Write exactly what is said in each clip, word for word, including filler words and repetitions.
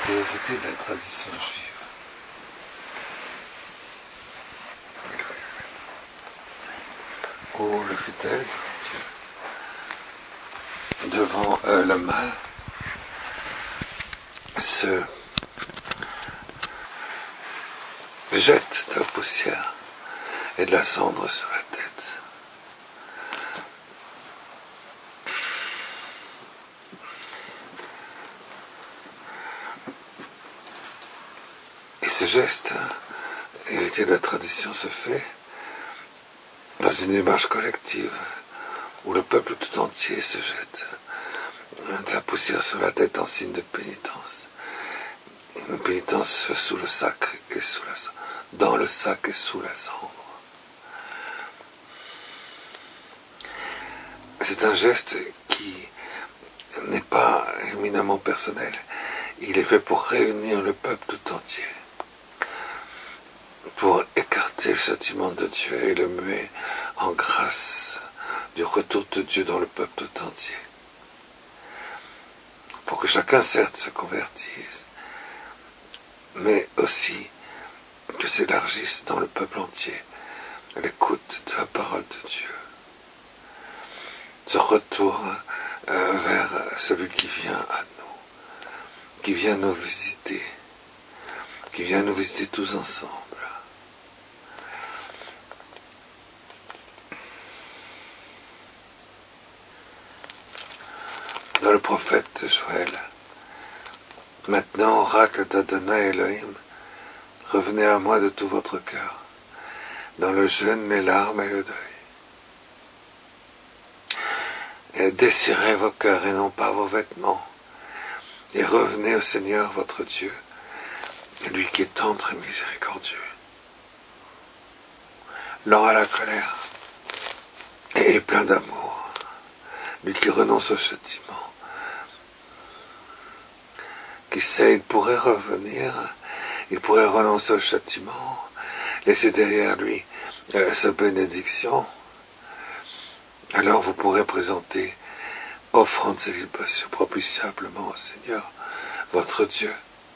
été hérité de la tradition juive. Où le fidèle devant euh, le mal se jette de la poussière et de la cendre sur la tête. Et ce geste, hérité de la tradition, se fait dans une image collective où le peuple tout entier se jette de la poussière sur la tête en signe de pénitence. Une pénitence sous le sac et sous la cendre, dans le sac et sous la cendre. C'est un geste qui n'est pas éminemment personnel. Il est fait pour réunir le peuple tout entier, pour écarter le châtiment de Dieu et le muer en grâce du retour de Dieu dans le peuple tout entier. Pour que chacun certes se convertisse, mais aussi que s'élargisse dans le peuple entier l'écoute de la parole de Dieu. Ce retour euh, vers celui qui vient à nous, qui vient nous visiter, qui vient nous visiter tous ensemble. Dans le prophète Joël, maintenant, oracle d'Adonai Elohim, revenez à moi de tout votre cœur, dans le jeûne, les larmes et le deuil. Et désirez vos cœurs et non pas vos vêtements, et revenez au Seigneur votre Dieu, lui qui est tendre et miséricordieux, lent à la colère et plein d'amour, lui qui renonce au châtiment, qui sait, il pourrait revenir, il pourrait renoncer au châtiment, laisser derrière lui euh, sa bénédiction. Alors vous pourrez présenter offrande de libation propitiablement au Seigneur, votre Dieu.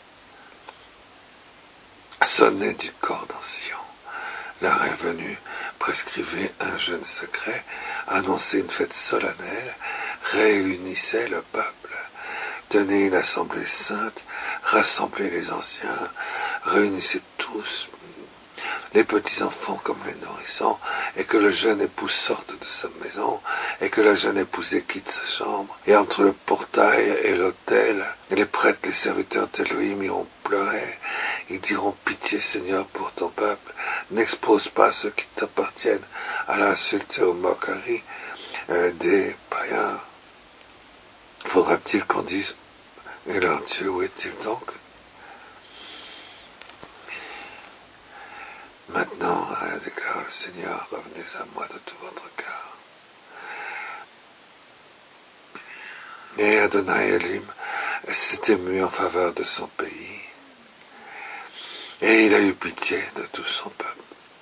Sonnez du corps en Sion. L'heure est venue, prescrivez un jeûne secret, annoncez une fête solennelle, réunissez le peuple, tenez une assemblée sainte, rassemblez les anciens, réunissez tous, les petits-enfants comme les nourrissons, et que le jeune époux sorte de sa maison, et que la jeune épousée quitte sa chambre, et entre le portail et l'autel, les prêtres, les serviteurs d'Élohim iront pleurer, ils diront pitié Seigneur pour ton peuple, n'expose pas ceux qui t'appartiennent à l'insulte et aux moqueries euh, des païens. Faudra-t-il qu'on dise, et leur Dieu, où est-il donc? Maintenant, euh, déclare le Seigneur, revenez à moi de tout votre cœur. Et Adonai Elohim s'est ému en faveur de son pays, et il a eu pitié de tout son peuple.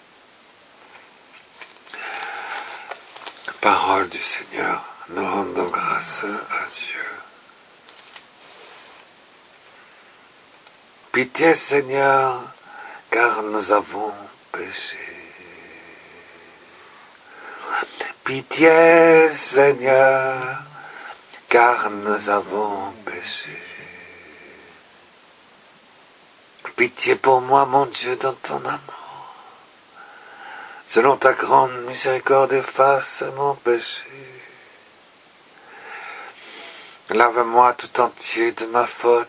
Parole du Seigneur, nous rendons grâce à Dieu. Pitié Seigneur, car nous avons péché. Pitié Seigneur, car nous avons péché. Pitié pour moi, mon Dieu, dans ton amour. Selon ta grande miséricorde, efface mon péché. Lave-moi tout entier de ma faute.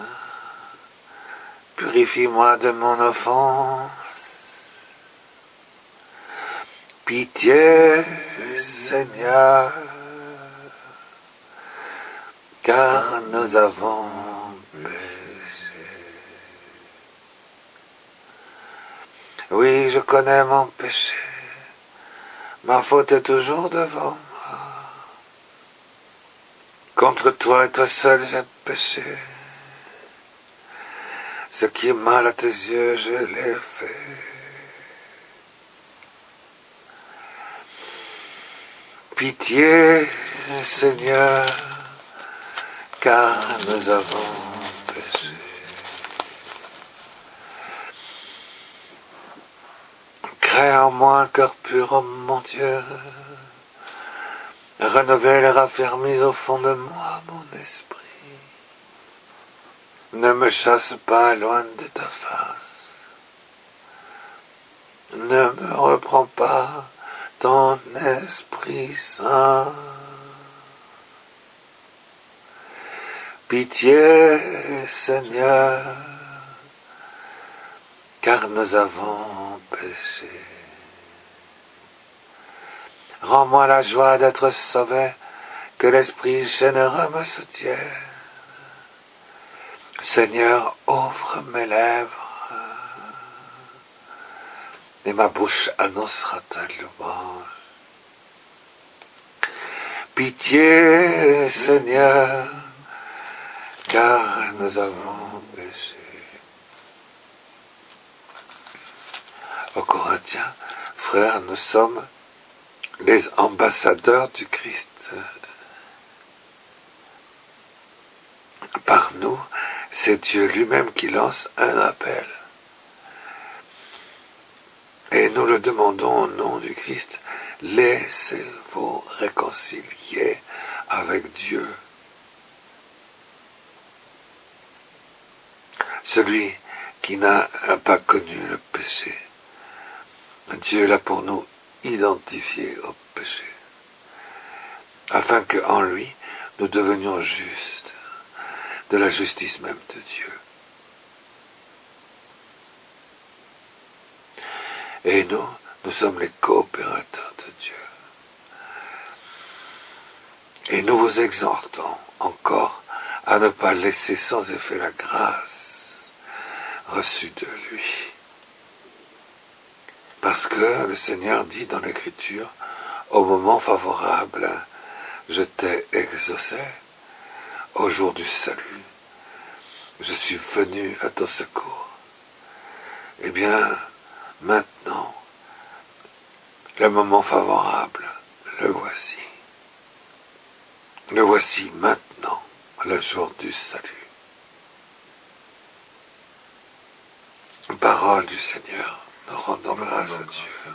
Purifie-moi de mon offense. Pitié, Seigneur, car nous avons péché. Oui, je connais mon péché. Ma faute est toujours devant moi. Contre toi et toi seul j'ai péché. Ce qui est mal à tes yeux, je l'ai fait. Pitié, Seigneur, car nous avons péché. Crée en moi un cœur pur, ô mon Dieu. Renouvelle et raffermis au fond de moi mon esprit. Ne me chasse pas loin de ta face. Ne me reprends pas ton Esprit Saint. Pitié, Seigneur, car nous avons péché. Rends-moi la joie d'être sauvé, que l'Esprit généreux me soutienne. Seigneur, ouvre mes lèvres, et ma bouche annoncera ta louange. Pitié, Seigneur, car nous avons péché. Aux Corinthiens, frères, nous sommes les ambassadeurs du Christ. Par nous, c'est Dieu lui-même qui lance un appel. Et nous le demandons au nom du Christ, laissez-vous réconcilier avec Dieu. Celui qui n'a pas connu le péché, Dieu l'a pour nous identifié au péché, afin qu'en lui, nous devenions justes, de la justice même de Dieu. Et nous, nous sommes les coopérateurs de Dieu. Et nous vous exhortons encore à ne pas laisser sans effet la grâce reçue de lui. Parce que le Seigneur dit dans l'Écriture, au moment favorable, je t'ai exaucé, au jour du salut, je suis venu à ton secours. Eh bien, maintenant, le moment favorable, le voici. Le voici maintenant, le jour du salut. Parole du Seigneur, nous rendons grâce à Dieu.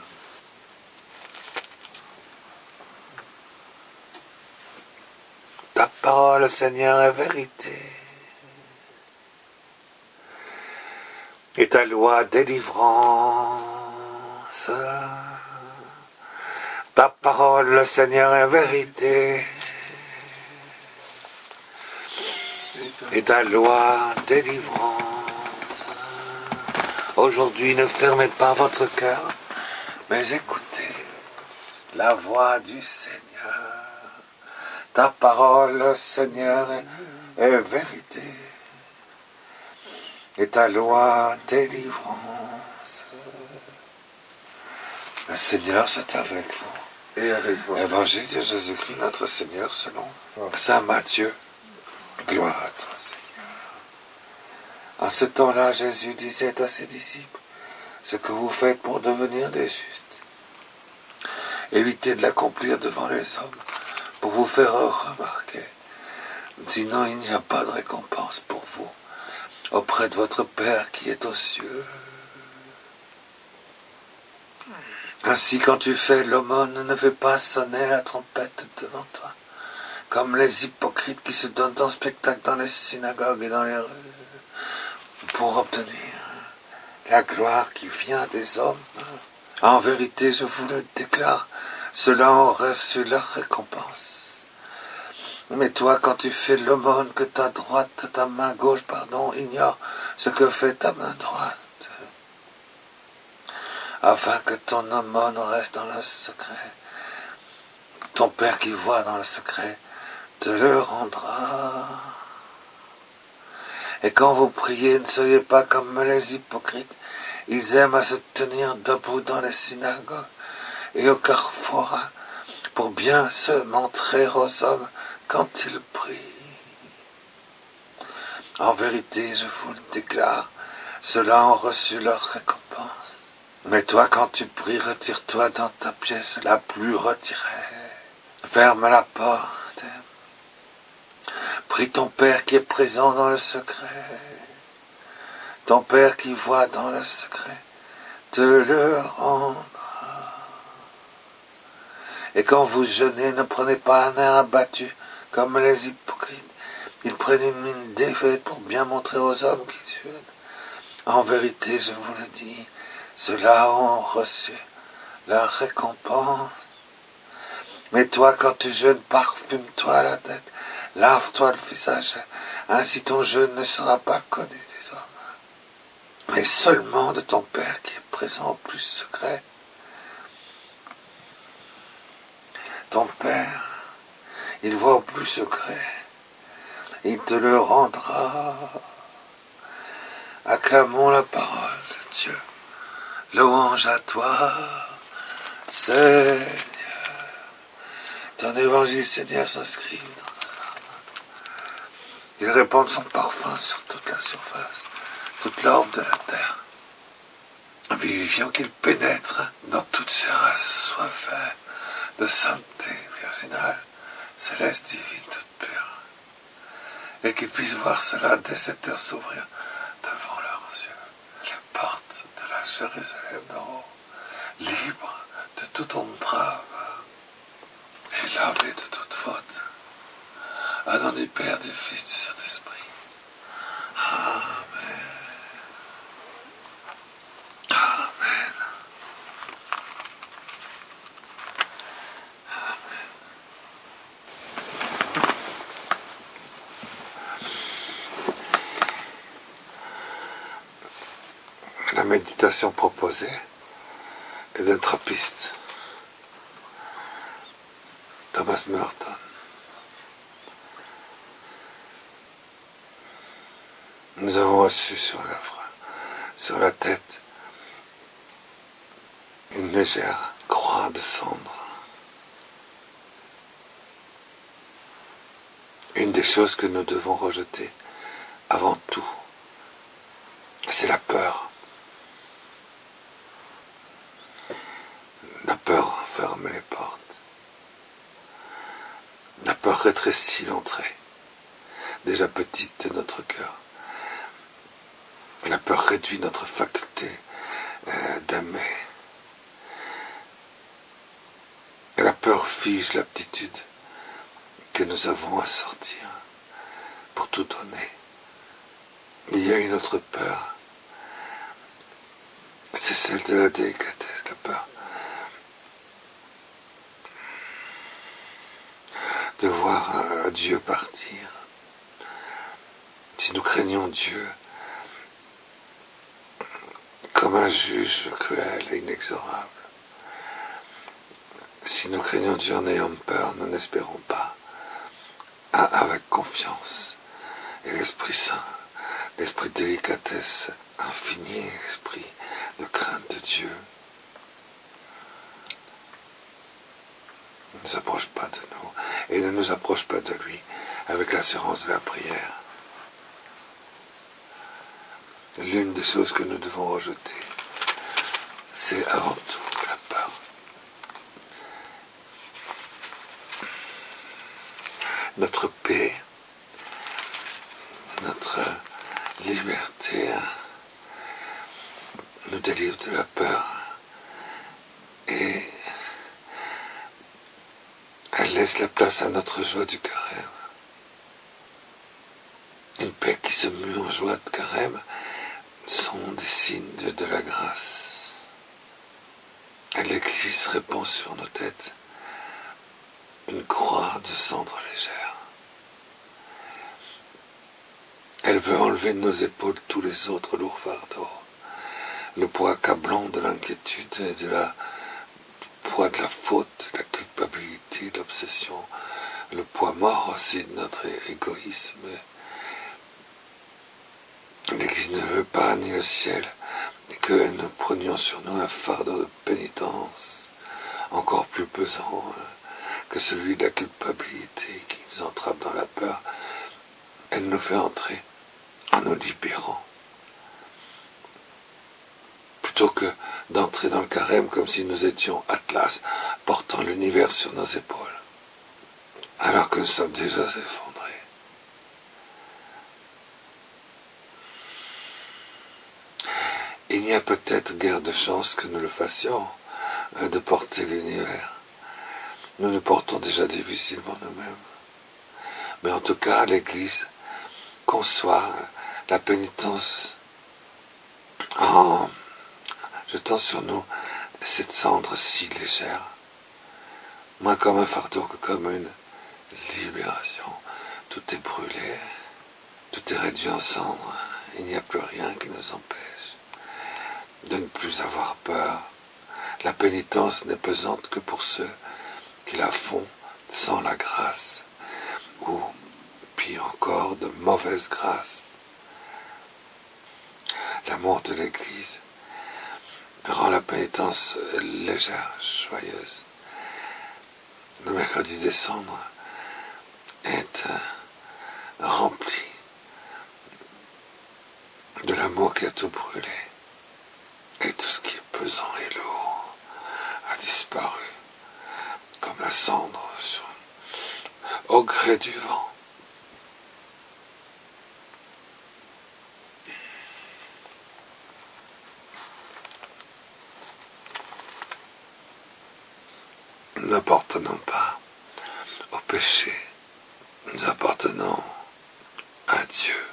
Ta parole, Seigneur, est vérité. Et ta loi, délivrance. Ta parole, Seigneur, est vérité. Et ta loi, délivrance. Aujourd'hui, ne fermez pas votre cœur, mais écoutez la voix du Seigneur. Ta parole, Seigneur, est vérité. Et ta loi, délivrance. Le Seigneur, c'est avec vous. Et avec vous. Évangile de Jésus-Christ, notre Seigneur, selon Saint Matthieu. Gloire à toi, Seigneur. En ce temps-là, Jésus disait à ses disciples, ce que vous faites pour devenir des justes, évitez de l'accomplir devant les hommes, pour vous faire remarquer. Sinon, il n'y a pas de récompense pour vous auprès de votre Père qui est aux cieux. Ainsi, quand tu fais l'aumône, ne fais pas sonner la trompette devant toi, comme les hypocrites qui se donnent en spectacle dans les synagogues et dans les rues, pour obtenir la gloire qui vient des hommes. En vérité, je vous le déclare, ceux-là ont reçu leur récompense. Mais toi, quand tu fais l'aumône, que ta droite, ta main gauche, pardon, ignore ce que fait ta main droite, afin que ton aumône reste dans le secret. Ton Père qui voit dans le secret te le rendra. Et quand vous priez, ne soyez pas comme les hypocrites. Ils aiment à se tenir debout dans les synagogues et au carrefour pour bien se montrer aux hommes quand ils prient. En vérité, je vous le déclare, ceux-là ont reçu leur récompense. Mais toi, quand tu pries, retire-toi dans ta pièce la plus retirée. Ferme la porte. Prie ton Père qui est présent dans le secret. Ton Père qui voit dans le secret te le rendra. Et quand vous jeûnez, ne prenez pas un air abattu, comme les hypocrites. Ils prennent une mine défaite pour bien montrer aux hommes qu'ils jeûnent. En vérité, je vous le dis, ceux-là ont reçu leur récompense. Mais toi, quand tu jeûnes, parfume-toi la tête, lave-toi le visage, ainsi ton jeûne ne sera pas connu des hommes, mais seulement de ton Père qui est présent au plus secret. Ton Père, il voit au plus secret, il te le rendra. Acclamons la parole de Dieu. Louange à toi, Seigneur. Ton évangile, Seigneur, s'inscrit dans notre âme. Il répand son parfum sur toute la surface, toute l'orbe de la terre. Vivifiant qu'il pénètre dans toutes ses races soifées de sainteté virginale, céleste, divine, toute pure. Et qu'ils puissent voir cela dès cette heure s'ouvrir devant leurs yeux, les portes de la Jérusalem d'en haut, libres de toute entrave et lavées de toute faute. Au nom du Père, du Fils, du Saint-Esprit. Amen. Amen. Amen. La méditation proposée est d'un trappiste, Thomas Merton. Nous avons reçu sur la, sur la tête une légère croix de cendre. Une des choses que nous devons rejeter avant tout, c'est la peur. La peur ferme les portes. La peur rétrécit l'entrée, déjà petite de notre cœur. La peur réduit notre faculté euh, d'aimer. Et la peur fige l'aptitude que nous avons à sortir pour tout donner. Il y a une autre peur, c'est celle de la délicatesse, la peur de voir euh, Dieu partir. Si nous craignons Dieu comme un juge cruel et inexorable, si nous craignons Dieu en ayant peur, nous n'espérons pas avec confiance. Et l'Esprit Saint, l'esprit de délicatesse infinie, l'esprit de crainte de Dieu, ne nous approche pas de nous et ne nous approche pas de lui avec l'assurance de la prière. L'une des choses que nous devons rejeter, c'est avant tout la peur. Notre paix, notre liberté nous délivre de la peur et elle laisse la place à notre joie du carême. Une paix qui se mue en joie de carême sont des signes de, de la grâce. Et l'Église répand sur nos têtes une croix de cendre légère. Elle veut enlever de nos épaules tous les autres lourds fardeaux, le poids accablant de l'inquiétude et de la le poids de la faute, de la culpabilité, de l'obsession, le poids mort aussi de notre égoïsme. L'Église ne veut pas, ni le ciel, que nous prenions sur nous un fardeau de pénitence encore plus pesant que celui de la culpabilité qui nous entrave dans la peur. Elle nous fait entrer en nous libérant. Plutôt que d'entrer dans le carême comme si nous étions Atlas portant l'univers sur nos épaules, alors que nous sommes déjà effondrés. Il n'y a peut-être guère de chance que nous le fassions, de porter l'univers. nous nous portons déjà difficilement nous-mêmes. Mais en tout cas, l'Église conçoit la pénitence en jetant sur nous cette cendre si légère, moins comme un fardeau que comme une libération. Tout est brûlé, tout est réduit en cendres, il n'y a plus rien qui nous empêche de ne plus avoir peur. La pénitence n'est pesante que pour ceux qui la font sans la grâce, ou pire encore, de mauvaise grâce. L'amour de l'Église rend la pénitence légère, joyeuse. Le mercredi des cendres est rempli de l'amour qui a tout brûlé, et tout ce qui est pesant et lourd a disparu comme la cendre sur, au gré du vent. Nous n'appartenons pas au péché, nous appartenons à Dieu.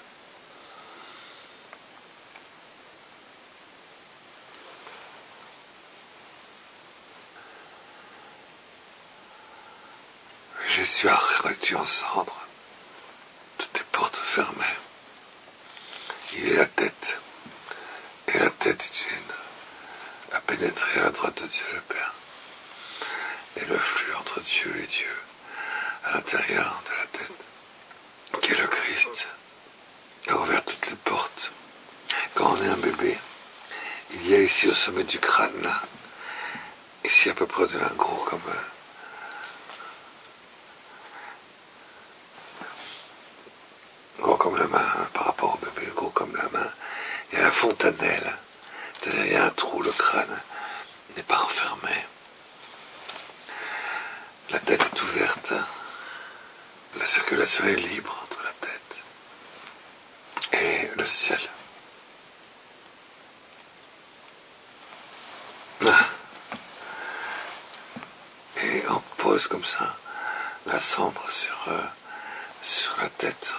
Jésus a réduit en cendres toutes les portes fermées. Il est la tête, et la tête d'une a pénétré à la droite de Dieu le Père. Et le flux entre Dieu et Dieu, à l'intérieur de la tête, qui est le Christ, a ouvert toutes les portes. Quand on est un bébé, il y a ici au sommet du crâne, là, ici à peu près de un gros comme un, gros comme la main, par rapport au bébé, gros comme la main, il y a la fontanelle, c'est-à-dire il y a un trou, le crâne n'est pas enfermé. La tête est ouverte, la circulation est libre entre la tête et le ciel. Et on pose comme ça la cendre sur, euh, sur la tête.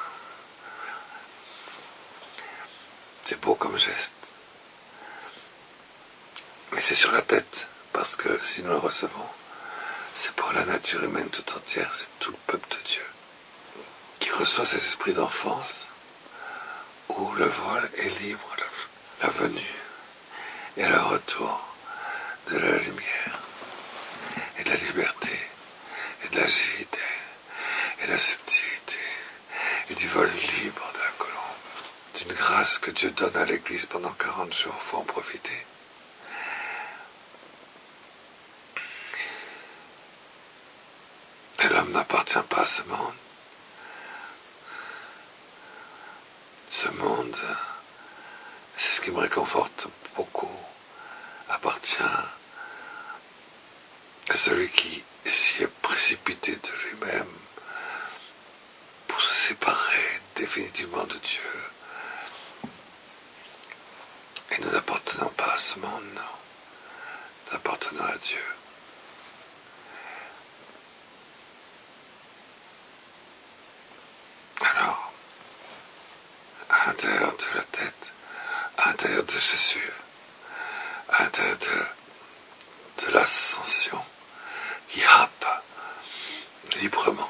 C'est beau comme geste. Mais c'est sur la tête, parce que si nous le recevons, c'est pour la nature humaine tout entière, c'est tout le peuple de Dieu qui reçoit ces esprits d'enfance où le vol est libre, la venue et le retour de la lumière et de la liberté et de l'agilité et de la subtilité et du vol libre de la colombe. C'est une grâce que Dieu donne à l'Église pendant quarante jours, il faut en profiter. Et l'homme n'appartient pas à ce monde. Ce monde, c'est ce qui me réconforte beaucoup, appartient à celui qui s'y est précipité de lui-même pour se séparer définitivement de Dieu. Et nous n'appartenons pas à ce monde, non. Nous appartenons à Dieu. Alors, à l'intérieur de la tête, à l'intérieur de Jésus, à l'intérieur de, de l'ascension, qui happe librement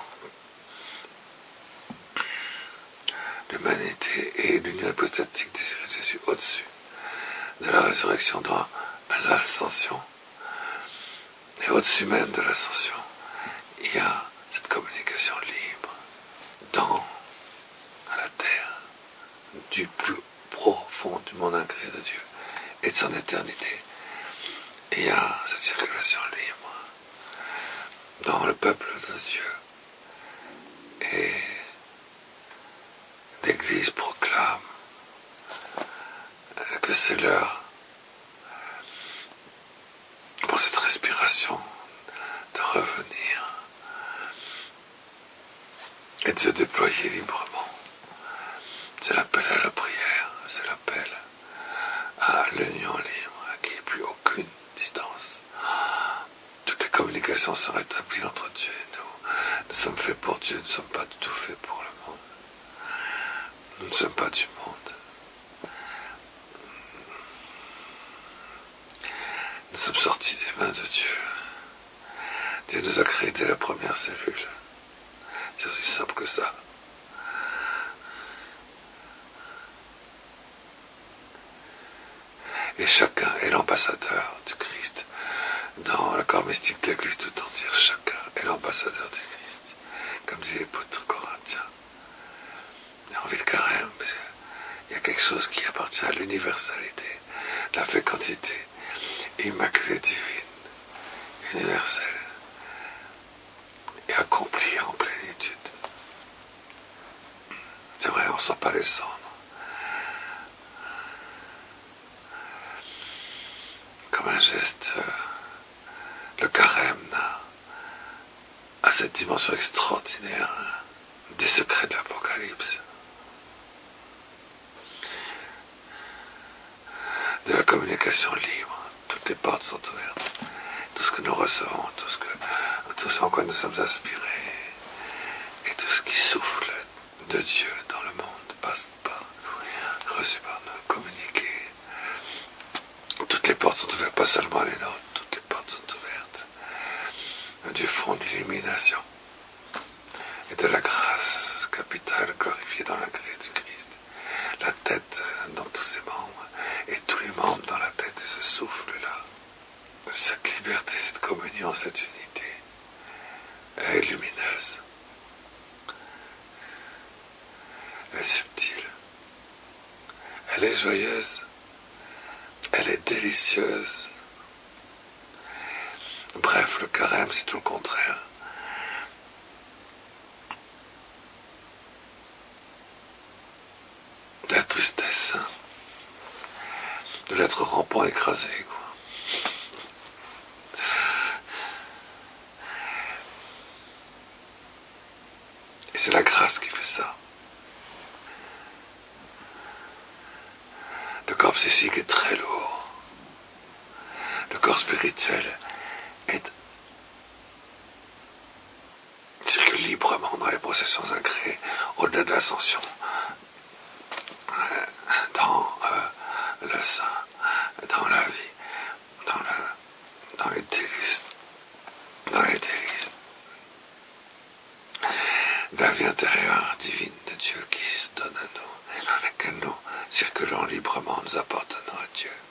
l'humanité et l'union hypostatique de Jésus au-dessus de la résurrection dans l'ascension. Et au-dessus même de l'ascension, il y a cette communication libre dans la terre du plus profond du monde incréé de Dieu et de son éternité. Et il y a cette circulation libre dans le peuple de Dieu. Et l'Église proclame que c'est l'heure pour cette respiration de revenir et de se déployer librement. C'est l'appel à la prière, c'est l'appel à l'union libre, à qui n'y ait plus aucune distance. Toutes les communications sont rétablies. Nous ne sommes pas du monde. Nous sommes sortis des mains de Dieu. Dieu nous a créés dès la première cellule. C'est aussi simple que ça. Et chacun est l'ambassadeur du Christ. Dans le corps mystique de l'Église tout entière, chacun est l'ambassadeur du Christ. Comme dit l'épître Corinthiens. Il y a envie de carême, parce qu'il y a quelque chose qui appartient à l'universalité, la fécondité immaculée divine, universelle, et accomplie en plénitude. C'est vrai, on ne sent pas les cendres. Comme un geste, euh, le carême a cette dimension extraordinaire hein, des secrets de l'Apocalypse, de la communication libre. Toutes les portes sont ouvertes. Tout ce que nous recevons, tout ce, que, tout ce en quoi nous sommes inspirés, et tout ce qui souffle de Dieu dans le monde passe par nous, reçu par nous, communiqué. Toutes les portes sont ouvertes, pas seulement les nôtres, toutes les portes sont ouvertes du fond d'illumination et de la grâce capitale glorifiée dans la grâce du Christ. La tête dans tous ses membres et tous les membres dans la tête et ce souffle-là. Cette liberté, cette communion, cette unité, elle est lumineuse, elle est subtile, elle est joyeuse, elle est délicieuse. Bref, le carême, c'est tout le contraire. De la tristesse, hein. De l'être rampant, écrasé, quoi. Et c'est la grâce qui fait ça. Le corps psychique est très lourd. Le corps spirituel est circule librement dans les processions agréées, au-delà de l'ascension, dans euh, le sein, dans la vie, dans, le, dans les délices, dans les délices de la vie intérieure divine de Dieu qui se donne à nous, et dans laquelle nous circulons librement, nous appartenons à Dieu.